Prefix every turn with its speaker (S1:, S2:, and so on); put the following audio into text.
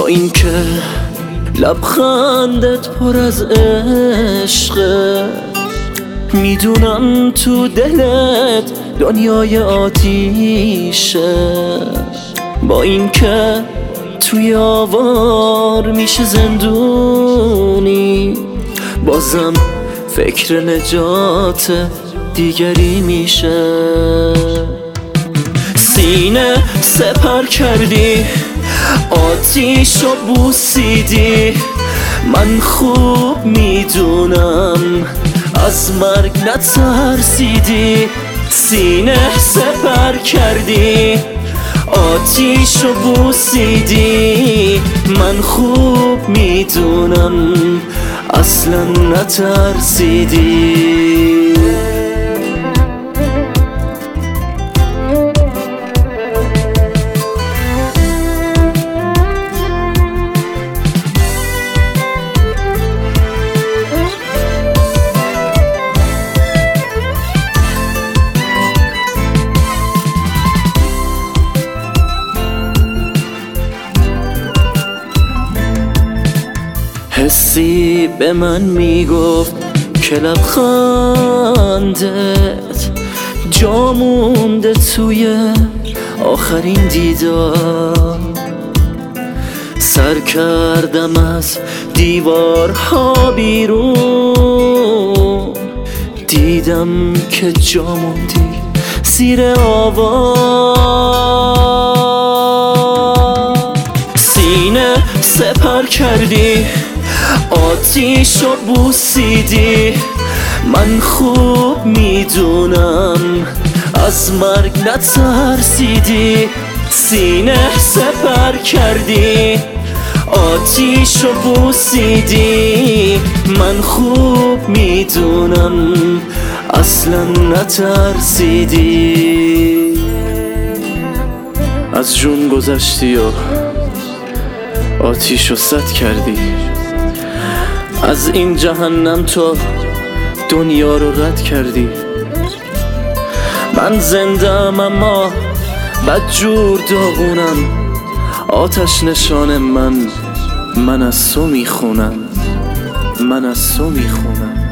S1: با این که لبخندت پر از عشقه، میدونم تو دلت دنیای آتیشه. با این که توی آوار میشه زندونی، بازم فکر نجات دیگری میشه. سینه سپر کردی، آتیشو بوسیدی، من خوب میدونم از مرگ نترسیدی. سینه سپر کردی، آتیشو بوسیدی، من خوب میدونم اصلا نترسیدی. حسی به من میگفت که لبخندت جا مونده توی آخرین دیدار. سر کردم از دیوارها بیرون، دیدم که جا موندی زیر آوار. سینه سپر کردی، آتیشو بوسیدی، من خوب میدونم از مرگ نترسیدی. سینه سپر کردی، آتیشو بوسیدی، من خوب میدونم اصلا نترسیدی. از جون گذشتی و آتیشو سد کردی، از این جهنم تو دنیا رو رد کردی. من زنده‌ام اما بدجور داغونم، آتش نشان من از تو میخونم، من از تو میخونم.